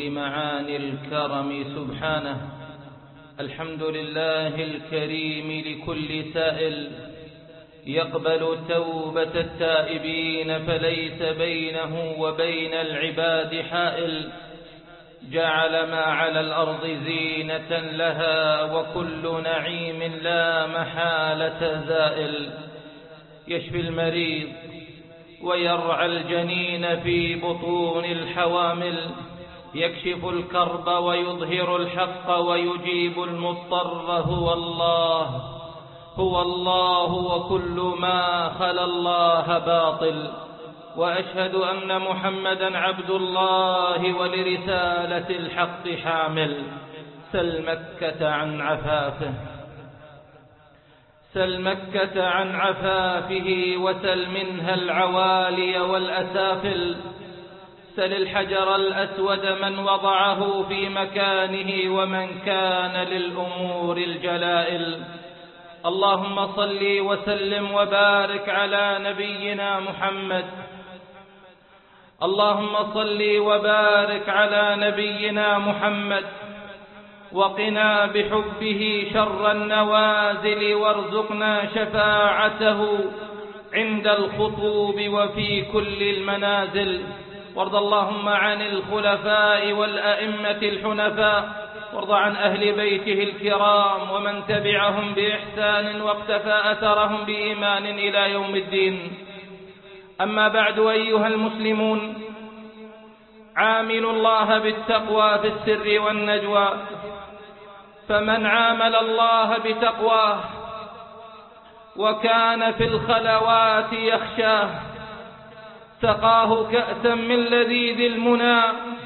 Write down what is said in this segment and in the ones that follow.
معاني الكرم سبحانه. الحمد لله الكريم لكل سائل، يقبل توبة التائبين فليس بينه وبين العباد حائل. جعل ما على الأرض زينة لها وكل نعيم لا محالة زائل. يشفي المريض ويرعى الجنين في بطون الحوامل، يكشف الكرب ويظهر الحق ويجيب المضطر. هو الله هو الله وكل ما خلا الله باطل. وأشهد أن محمدا عبد الله ولرسالة الحق حامل. سل مكة عن عفافه، سل مكة عن عفافه وسل منها العوالي والأسافل. سل الحجر الأسود من وضعه في مكانه ومن كان للأمور الجلائل. اللهم صل وسلم وبارك على نبينا محمد. اللهم صل وبارك على نبينا محمد، وقنا بحبه شر النوازل، وارزقنا شفاعته عند الخطوب وفي كل المنازل. وارض اللهم عن الخلفاء والأئمة الحنفاء، وارض عن أهل بيته الكرام ومن تبعهم بإحسان واقتفى أثرهم بإيمان إلى يوم الدين. أما بعد، أيها المسلمون، عاملوا الله بالتقوى في السر والنجوى. فمن عامل الله بتقواه وكان في الخلوات يخشاه، سقاه كأسا من لذيذ المنى،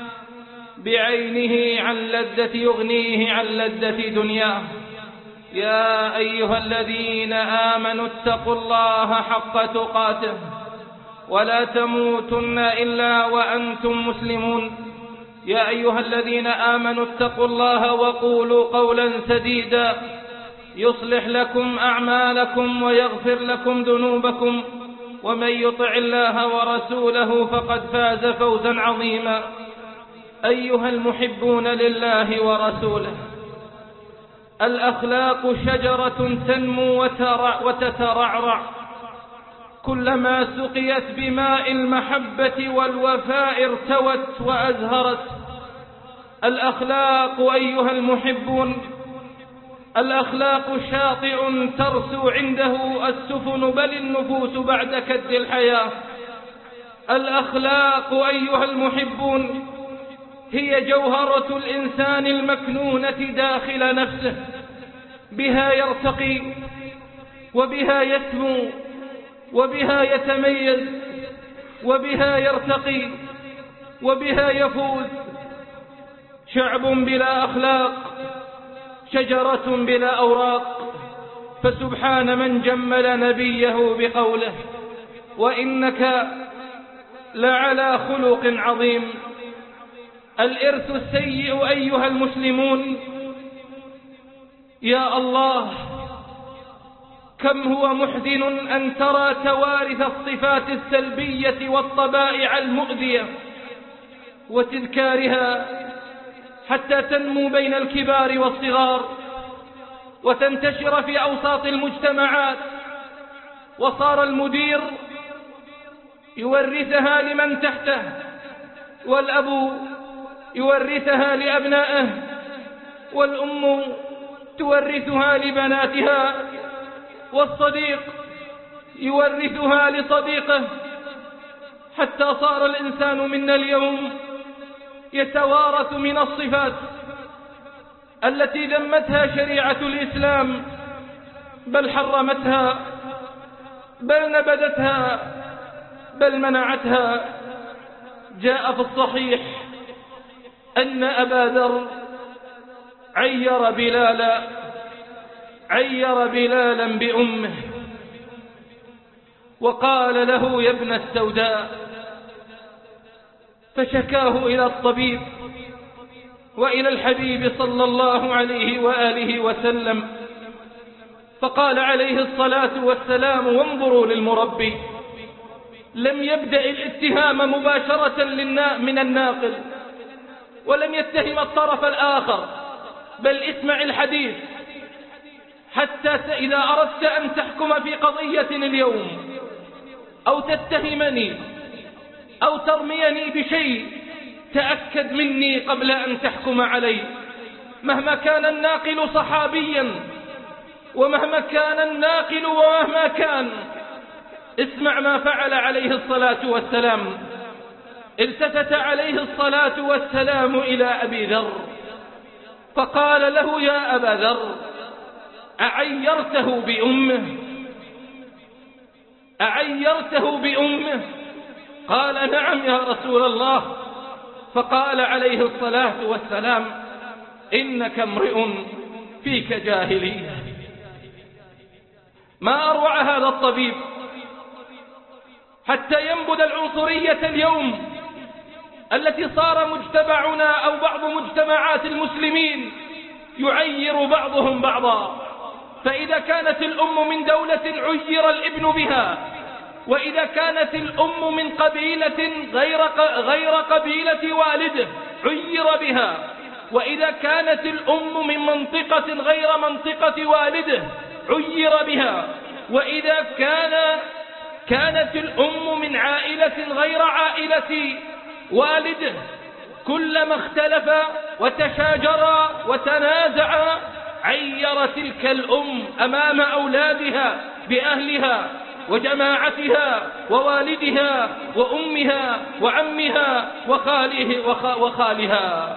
بعينه عن لذة يغنيه عن لذة دنياه. يا أيها الذين آمنوا اتقوا الله حق تقاته ولا تموتن إلا وأنتم مسلمون. يا أيها الذين آمنوا اتقوا الله وقولوا قولا سديدا يصلح لكم أعمالكم ويغفر لكم ذنوبكم، ومن يطع الله ورسوله فقد فاز فوزا عظيما. أيها المحبون لله ورسوله، الأخلاق شجرة تنمو وتترعرع كلما سقيت بماء المحبة والوفاء ارتوت وأزهرت. الأخلاق أيها المحبون، الأخلاق شاطئ ترسو عنده السفن بل النفوس بعد كد الحياة. الأخلاق أيها المحبون هي جوهرة الإنسان المكنونة داخل نفسه، بها يرتقي وبها يسمو وبها يتميز وبها يرتقي وبها يفوز. شعب بلا أخلاق شجرة بلا أوراق. فسبحان من جمل نبيه بقوله: وإنك لعلى خلق عظيم. الإرث السيء أيها المسلمون، يا الله كم هو محزن أن ترى توارث الصفات السلبية والطبائع المؤذية وتذكارها حتى تنمو بين الكبار والصغار وتنتشر في أوساط المجتمعات، وصار المدير يورثها لمن تحته، والأب يورثها لأبنائه، والأم تورثها لبناتها، والصديق يورثها لصديقه، حتى صار الإنسان منا اليوم يتوارث من الصفات التي ذمتها شريعة الإسلام، بل حرمتها، بل نبذتها، بل منعتها. جاء في الصحيح أن أبا ذر عير بلالا بأمه، وقال له: يا ابن السوداء. فشكاه إلى الطبيب وإلى الحبيب صلى الله عليه وآله وسلم، فقال عليه الصلاة والسلام: وانظروا للمربي، لم يبدأ الاتهام مباشرة من الناقل، ولم يتهم الطرف الآخر، بل اسمع الحديث حتى إذا أردت أن تحكم في قضية اليوم أو تتهمني أو ترميني بشيء تأكد مني قبل أن تحكم علي، مهما كان الناقل صحابيا ومهما كان الناقل ومهما كان. اسمع ما فعل عليه الصلاة والسلام. التفت عليه الصلاة والسلام إلى أبي ذر فقال له: يا أبا ذر، أعيرته بأمه؟ أعيرته بأمه؟ قال: نعم يا رسول الله. فقال عليه الصلاة والسلام: إنك امرئ فيك جاهلية. ما أروع هذا الطبيب حتى ينبذ العنصرية اليوم التي صار مجتمعنا أو بعض مجتمعات المسلمين يعير بعضهم بعضا. فإذا كانت الأم من دولة عير الابن بها، وإذا كانت الأم من قبيلة غير قبيلة والده عير بها، وإذا كانت الأم من منطقة غير منطقة والده عير بها، وإذا كانت الأم من عائلة غير عائلة والده، كلما اختلف وتشاجر وتنازع عير تلك الأم أمام أولادها بأهلها وجماعتها ووالدها وأمها وعمها وخالها.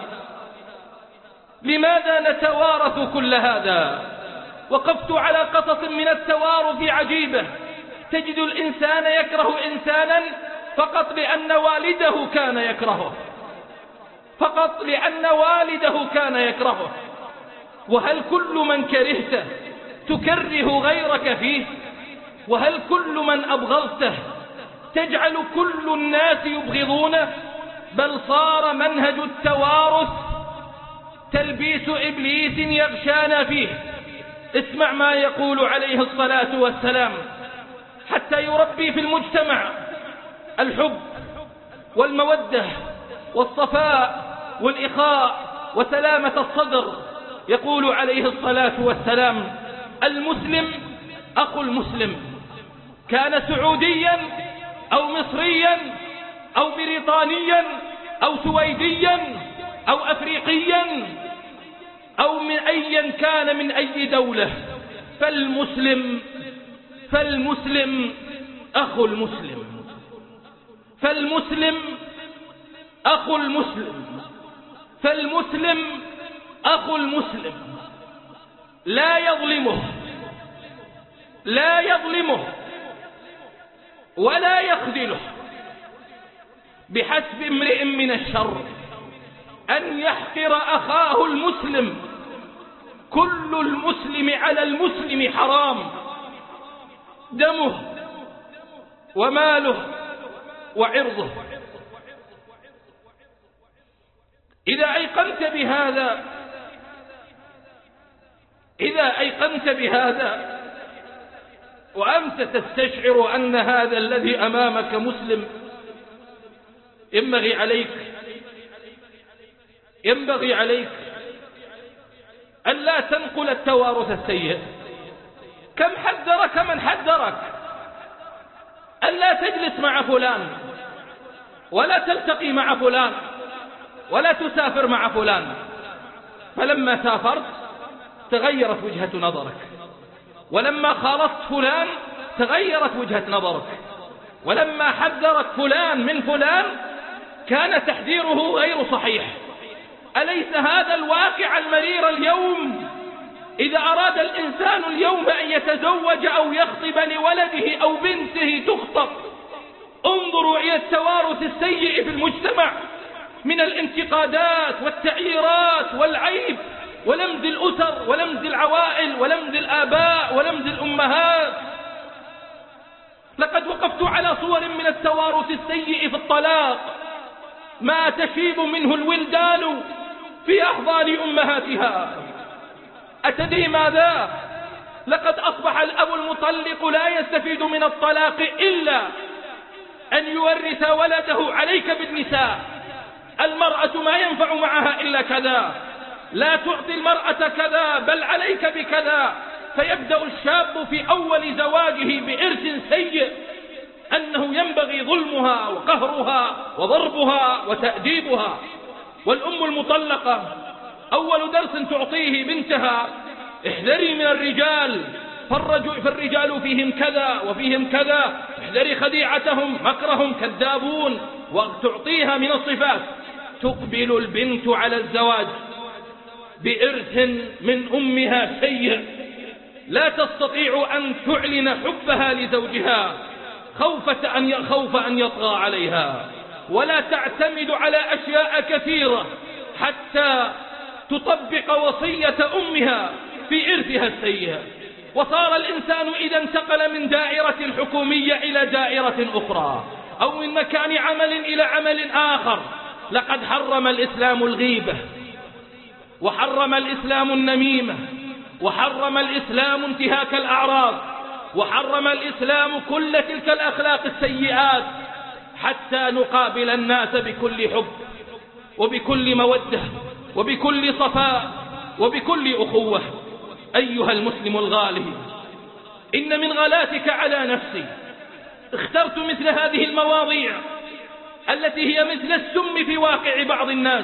لماذا نتوارث كل هذا؟ وقفت على قصص من التوارث عجيبة. تجد الإنسان يكره إنسانا فقط لأن والده كان يكرهه، فقط لأن والده كان يكرهه. وهل كل من كرهته تكره غيرك فيه؟ وهل كل من أبغضته تجعل كل الناس يبغضونه؟ بل صار منهج التوارث تلبيس إبليس يغشانا فيه. اسمع ما يقول عليه الصلاة والسلام حتى يربي في المجتمع الحب والمودة والصفاء والإخاء وسلامة الصدر. يقول عليه الصلاة والسلام: المسلم أخو المسلم، كان سعوديا أو مصريا أو بريطانيا أو سويديا أو أفريقيا أو من أيا كان من أي دولة، فالمسلم أخو المسلم، فالمسلم أخو المسلم، فالمسلم أخو المسلم، لا يظلمه ولا يخذله. بحسب امرئ من الشر أن يحقر أخاه المسلم. كل المسلم على المسلم حرام، دمه وماله وعرضه. إذا أيقنت بهذا وأنت تستشعر أن هذا الذي أمامك مسلم، ينبغي عليك أن لا تنقل التوارث السيء. كم حذرك من حذرك أن لا تجلس مع فلان ولا تلتقي مع فلان ولا تسافر مع فلان، فلما سافرت تغيرت وجهة نظرك، ولما خالطت فلان تغيرت وجهة نظرك، ولما حذرك فلان من فلان كان تحذيره غير صحيح. أليس هذا الواقع المرير اليوم؟ إذا أراد الإنسان اليوم أن يتزوج أو يخطب لولده أو بنته تخطب، انظروا إلى التوارث السيء في المجتمع من الانتقادات والتعييرات والعيب ولمز الأسر ولمز العوائل ولمز الآباء ولمز الأمهات. لقد وقفت على صور من التوارث السيء في الطلاق ما تشيب منه الولدان في أحضان أمهاتها. أتدري ماذا؟ لقد أصبح الأب المطلق لا يستفيد من الطلاق إلا أن يورث ولده عليك بالنساء، المرأة ما ينفع معها إلا كذا، لا تعطي المرأة كذا بل عليك بكذا. فيبدأ الشاب في أول زواجه بإرث سيء أنه ينبغي ظلمها وقهرها وضربها وتأديبها. والأم المطلقة أول درس تعطيه بنتها: احذري من الرجال، فالرجال فيهم كذا وفيهم كذا، احذري خديعتهم، مكرهم، كذابون، وتعطيها من الصفات. تقبل البنت على الزواج بإرث من أمها سيء، لا تستطيع أن تعلن حبها لزوجها خوف أن يطغى عليها، ولا تعتمد على أشياء كثيرة حتى تطبق وصية أمها في إرثها السيء. وصار الإنسان إذا انتقل من دائرة حكومية إلى دائرة أخرى، أو من مكان عمل إلى عمل آخر. لقد حرم الإسلام الغيبة، وحرم الإسلام النميمة، وحرم الإسلام انتهاك الأعراض، وحرم الإسلام كل تلك الأخلاق السيئات، حتى نقابل الناس بكل حب وبكل مودة وبكل صفاء وبكل أخوة. أيها المسلم الغالي، إن من غلاتك على نفسي اخترت مثل هذه المواضيع التي هي مثل السم في واقع بعض الناس،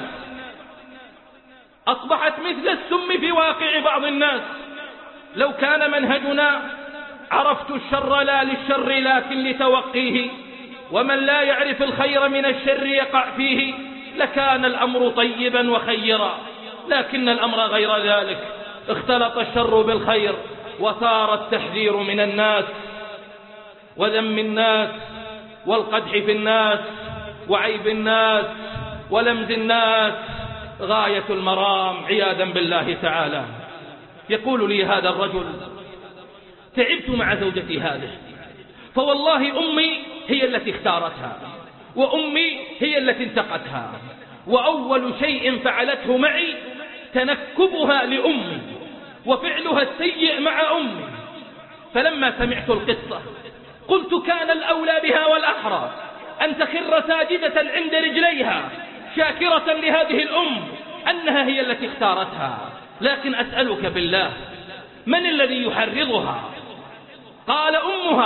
أصبحت مثل السم في واقع بعض الناس. لو كان منهجنا عرفت الشر لا للشر لكن لتوقيه، ومن لا يعرف الخير من الشر يقع فيه، لكان الأمر طيبا وخيرا. لكن الأمر غير ذلك، اختلط الشر بالخير، وصار التحذير من الناس وذم الناس والقدح في الناس وعيب الناس ولمز الناس غاية المرام، عياذا بالله تعالى. يقول لي هذا الرجل: تعبت مع زوجتي هذه، فوالله أمي هي التي اختارتها، وأمي هي التي انتقتها، وأول شيء فعلته معي تنكبها لأمي وفعلها السيء مع أمي. فلما سمعت القصة قلت: كان الأولى بها والأحرى أن تخر ساجدة عند رجليها شاكرة لهذه الأم أنها هي التي اختارتها. لكن أسألك بالله، من الذي يحرضها؟ قال: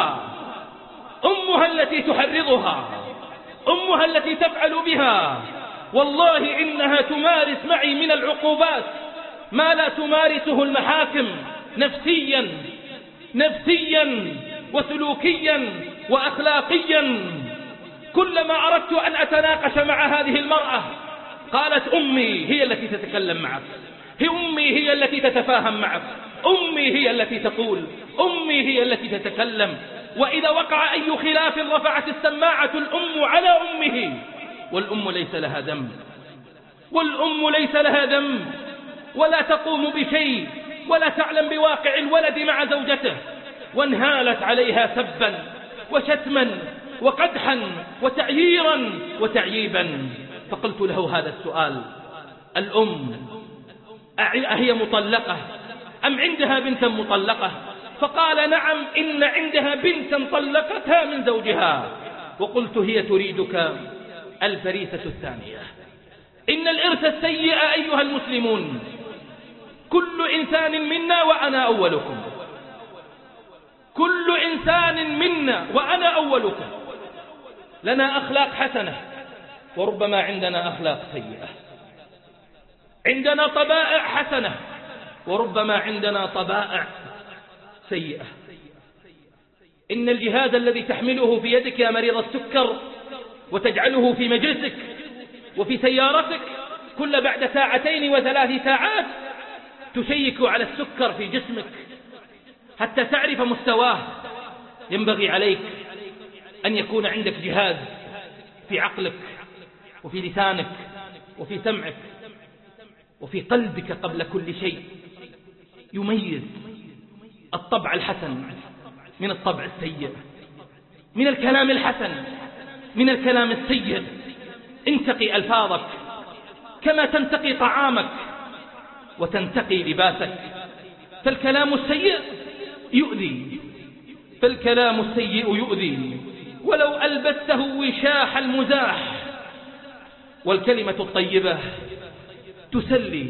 أمها التي تحرضها، أمها التي تفعل بها. والله إنها تمارس معي من العقوبات ما لا تمارسه المحاكم، نفسيا وسلوكيا وأخلاقيا. كلما أردت أن أتناقش مع هذه المرأة قالت: أمي هي التي تتكلم معك، أمي هي التي تتفاهم معك، أمي هي التي تقول، أمي هي التي تتكلم. وإذا وقع أي خلاف رفعت السماعة الأم على أمه، والأم ليس لها ذنب، والأم ليس لها ذنب، ولا تقوم بشيء، ولا تعلم بواقع الولد مع زوجته، وانهالت عليها سبا وشتما وقدحا وتعييرا وتعييبا. فقلت له هذا السؤال: الأم أهي مطلقة أم عندها بنت مطلقة؟ فقال: نعم، إن عندها بنتا طلقتها من زوجها. وقلت: هي تريدك الفريسة الثانية. إن الإرث السيء أيها المسلمون كل إنسان منا وأنا أولكم، كل إنسان منا وأنا أولكم لنا أخلاق حسنة، وربما عندنا أخلاق سيئة، عندنا طبائع حسنة، وربما عندنا طبائع سيئة. إن الجهاز الذي تحمله في يدك يا مريض السكر وتجعله في مجلسك وفي سيارتك كل بعد 2 و3 ساعات تشيك على السكر في جسمك حتى تعرف مستواه. ينبغي عليك أن يكون عندك جهاز في عقلك وفي لسانك وفي سمعك وفي قلبك قبل كل شيء يميز الطبع الحسن من الطبع السيء، من الكلام الحسن من الكلام السيء. انتقي ألفاظك كما تنتقي طعامك وتنتقي لباسك. فالكلام السيء يؤذي، فالكلام السيء يؤذي ولو ألبسته وشاح المزاح، والكلمة الطيبة تسلي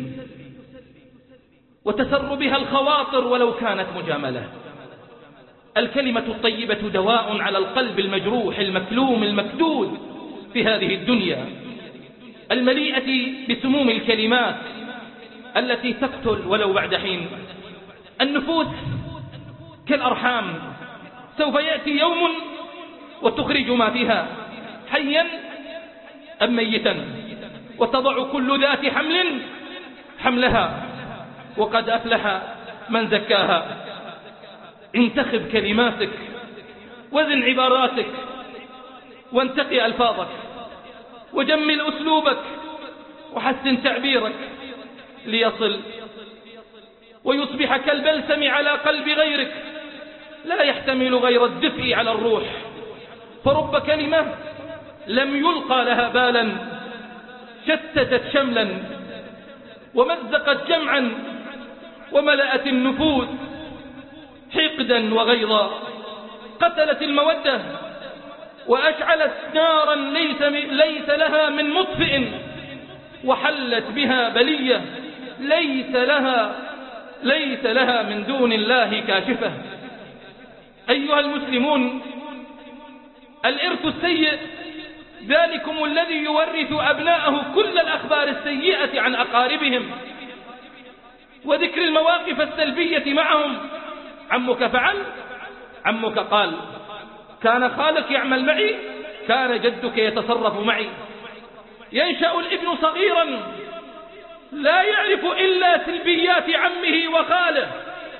وتسر بها الخواطر ولو كانت مجاملة. الكلمة الطيبة دواء على القلب المجروح المكلوم المكدود في هذه الدنيا المليئة بسموم الكلمات التي تقتل ولو بعد حين. النفوس كالأرحام، سوف يأتي يوم وتخرج ما فيها حيا أم ميتا، وتضع كل ذات حمل حملها، وقد أفلح من زكاها. انتخب كلماتك، وزن عباراتك، وانتقي ألفاظك، وجمل أسلوبك، وحسن تعبيرك ليصل ويصبح كالبلسم على قلب غيرك، لا يحتمل غير الدفء على الروح. فرب كلمة لم يلقى لها بالا شتتت شملا ومزقت جمعا وملأت النفوس حقدا وغيظا، قتلت المودة وأشعلت نارا ليس لها من مطفئ، وحلت بها بلية ليس لها من دون الله كاشفة. أيها المسلمون، الإرث السيء ذلكم الذي يورث أبناءه كل الأخبار السيئة عن أقاربهم، وذكر المواقف السلبية معهم. عمك فعل، عمك قال، كان خالك يعمل معي، كان جدك يتصرف معي. ينشأ الابن صغيرا لا يعرف إلا سلبيات عمه وخاله،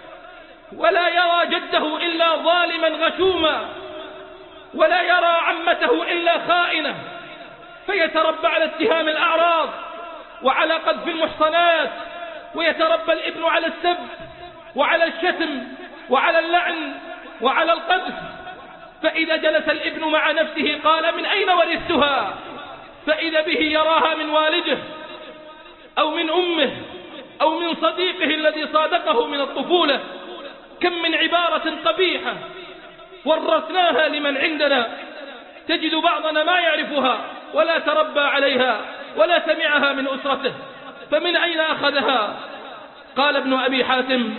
ولا يرى جده إلا ظالما غشوما، ولا يرى عمته إلا خائنة، فيتربى على اتهام الأعراض وعلى قذف المحصنات، ويتربى الابن على السب وعلى الشتم وعلى اللعن وعلى القذف. فإذا جلس الابن مع نفسه قال: من أين ورثتها؟ فإذا به يراها من والده أو من أمه أو من صديقه الذي صادقه من الطفولة. كم من عبارة قبيحة ورثناها لمن عندنا، تجد بعضنا ما يعرفها ولا تربى عليها ولا سمعها من أسرته، فمن أين أخذها؟ قال ابن أبي حاتم: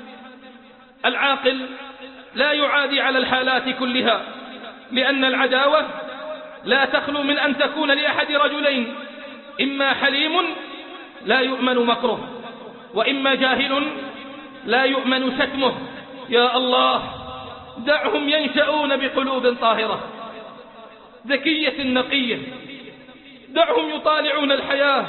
العاقل لا يعادي على الحالات كلها، لأن العداوة لا تخلو من أن تكون لأحد رجلين: إما حليم لا يؤمن مكره، وإما جاهل لا يؤمن شتمه. يا الله، دعهم ينشؤون بقلوب طاهرة ذكية نقية، دعهم يطالعون الحياة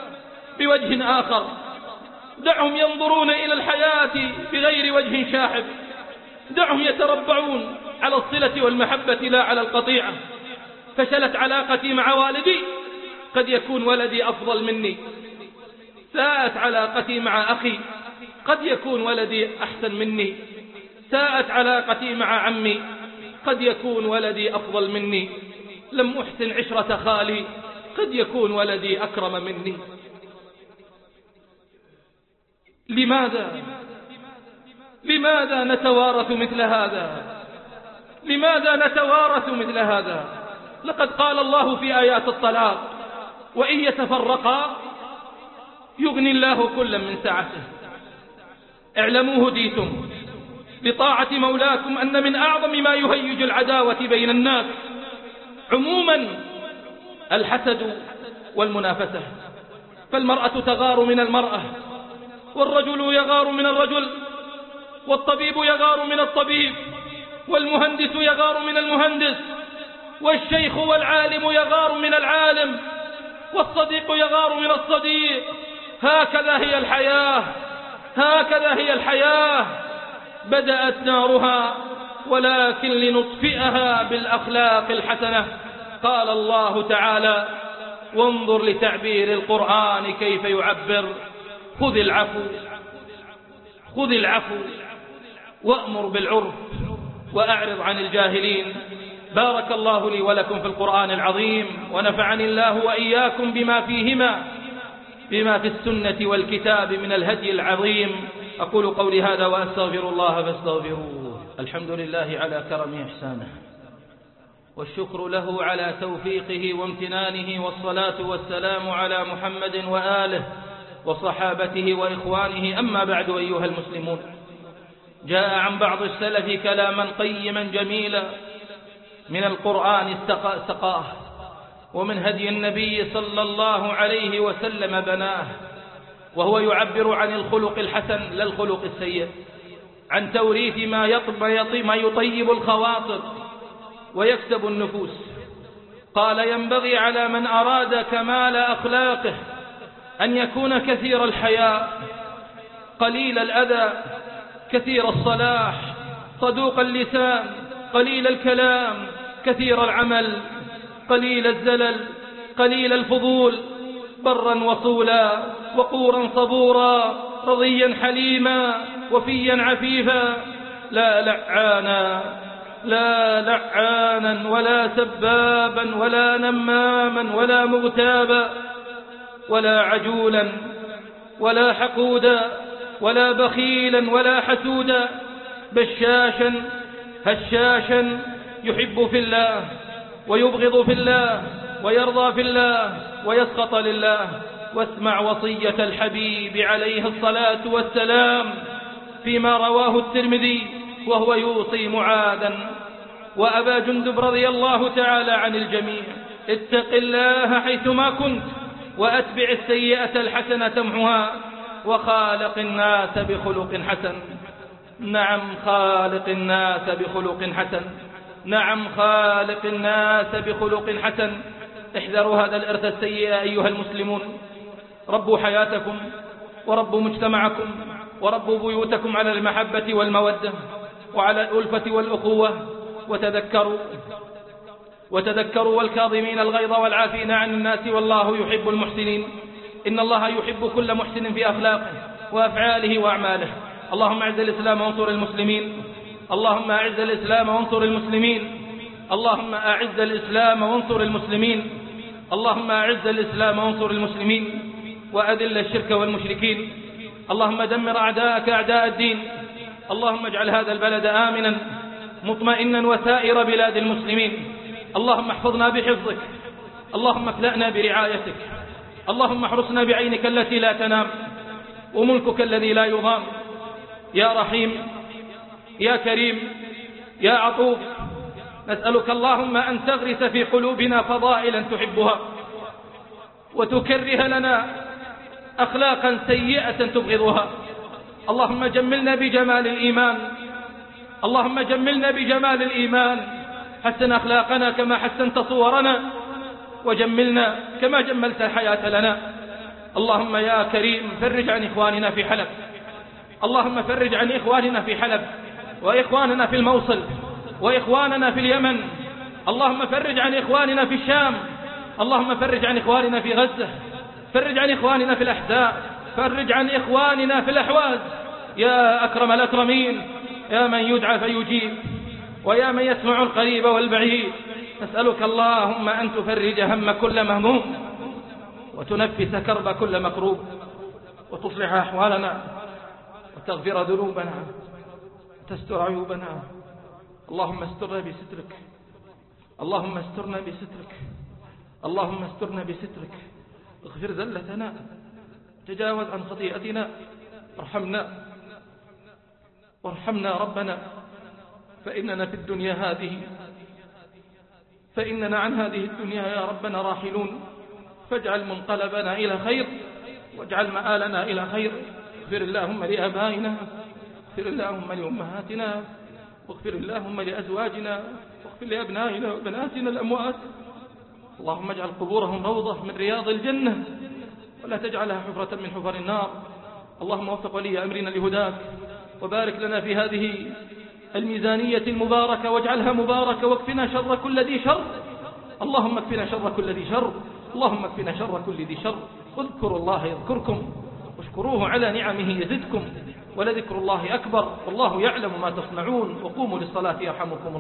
بوجه آخر، دعهم ينظرون إلى الحياة بغير وجه شاحب، دعهم يتربعون على الصلة والمحبة لا على القطيعة. فشلت علاقتي مع والدي، قد يكون ولدي أفضل مني. ساءت علاقتي مع أخي، قد يكون ولدي أحسن مني. ساءت علاقتي مع عمي، قد يكون ولدي أفضل مني. لم أحسن عشرة خالي، قد يكون ولدي أكرم مني. لماذا نتوارث مثل هذا؟ لماذا نتوارث مثل هذا؟ لقد قال الله في آيات الطلاق: وإن يتفرقا يغني الله كلا من سعته. اعلموا هديتم بطاعة مولاكم أن من أعظم ما يهيج العداوة بين الناس عموما الحسد والمنافسة. فالمرأة تغار من المرأة، والرجل يغار من الرجل، والطبيب يغار من الطبيب، والمهندس يغار من المهندس، والشيخ والعالم يغار من العالم، والصديق يغار من الصديق. هكذا هي الحياة، هكذا هي الحياة. بدأت نارها، ولكن لنطفئها بالأخلاق الحسنة. قال الله تعالى: وانظر لتعبير القرآن كيف يعبر: خذ العفو وأمر بالعرف وأعرض عن الجاهلين. بارك الله لي ولكم في القرآن العظيم، ونفعني الله وإياكم بما في السنة والكتاب من الهدي العظيم. أقول قولي هذا وأستغفر الله فاستغفروه. الحمد لله على كرم إحسانه، والشكر له على توفيقه وامتنانه، والصلاة والسلام على محمد وآله وصحابته وإخوانه. أما بعد، أيها المسلمون، جاء عن بعض السلف كلاما قيما جميلا من القرآن استقاه، ومن هدي النبي صلى الله عليه وسلم بناه، وهو يعبر عن الخلق الحسن لا الخلق السيء، عن توريث ما يطيب الخواطر ويكسب النفوس. قال: ينبغي على من أراد كمال أخلاقه أن يكون كثير الحياء، قليل الأذى، كثير الصلاح، صدوق اللسان، قليل الكلام، كثير العمل، قليل الزلل، قليل الفضول، برا وصولا، وقورا صبورا، رضيا حليما، وفيا عفيفا، لا لعانا ولا سبابا ولا نماما ولا مغتابا ولا عجولا ولا حقودا ولا بخيلا ولا حسودا، بشاشا هشاشا، يحب في الله ويبغض في الله ويرضى في الله ويسخط لله. واسمع وصية الحبيب عليه الصلاة والسلام فيما رواه الترمذي وهو يوصي معاذا وأبا جندب رضي الله تعالى عن الجميع: اتق الله حيثما كنت، وأتبع السيئة الحسنة تمحها، وخالق الناس بخلق حسن. نعم، خالق الناس بخلق حسن، نعم، خالق الناس بخلق حسن. احذروا هذا الإرث السيء أيها المسلمون. ربوا حياتكم وربوا مجتمعكم وربوا بيوتكم على المحبة والمودة وعلى الألفة والأخوة، وتذكروا والكاظمين الغيظ والعافين عن الناس والله يحب المحسنين. إن الله يحب كل محسن في أخلاقه وأفعاله وأعماله. اللهم أعز الإسلام وانصر المسلمين، اللهم أعز الإسلام وانصر المسلمين، اللهم أعز الإسلام وانصر المسلمين، اللهم أعز الإسلام وانصر المسلمين، وأذل الشرك والمشركين. اللهم دمر أعداءك أعداء الدين. اللهم اجعل هذا البلد آمنا مطمئنا وسائر بلاد المسلمين. اللهم احفظنا بحفظك، اللهم اكلأنا برعايتك، اللهم احرسنا بعينك التي لا تنام وملكك الذي لا يضام. يا رحيم، يا كريم، يا عطوف، نسألك اللهم أن تغرس في قلوبنا فضائلا تحبها، وتكره لنا أخلاقا سيئة تبغضها. اللهم جملنا بجمال الإيمان، اللهم جملنا بجمال الإيمان، حسن أخلاقنا كما حسنت صورنا، وجملنا كما جملت الحياة لنا. اللهم يا كريم فرج عن إخواننا في حلب، اللهم فرج عن إخواننا في حلب، وإخواننا في الموصل، وإخواننا في اليمن. اللهم فرج عن إخواننا في الشام، اللهم فرج عن إخواننا في غزة، فرج عن إخواننا في الأحزاب، فرج عن إخواننا في الأحواز. يا أكرم الأكرمين، يا من يدعى فيجيب، ويا من يسمع القريب والبعيد، نسألك اللهم أن تفرج هم كل مهموم، وتنفس كرب كل مكروب، وتصلح أحوالنا، وتغفر ذنوبنا، وتستر عيوبنا. اللهم استرنا بسترك، اللهم استرنا بسترك، اللهم استرنا بسترك. اغفر زلتنا، تجاوز عن خطيئتنا، وارحمنا ربنا، فإننا في الدنيا هذه، فإننا عن هذه الدنيا يا ربنا راحلون، فاجعل منقلبنا إلى خير، واجعل مآلنا إلى خير. اغفر اللهم لآبائنا، اغفر اللهم لأمهاتنا، واغفر اللهم لأزواجنا، واغفر لأبنائنا وبناتنا الأموات. اللهم اجعل قبورهم روضة من رياض الجنة، ولا تجعلها حفرة من حفر النار. اللهم وفق ولي أمرنا لهداك، وبارك لنا في هذه الميزانية المباركة، واجعلها مباركة، واكفنا شر كل ذي شر. اللهم اكفنا شر كل ذي شر، اللهم اكفنا شر كل ذي شر. واذكروا الله يذكركم، واشكروه على نعمه يزدكم، ولذكر الله أكبر، والله يعلم ما تصنعون. وقوموا للصلاة يرحمكم الله.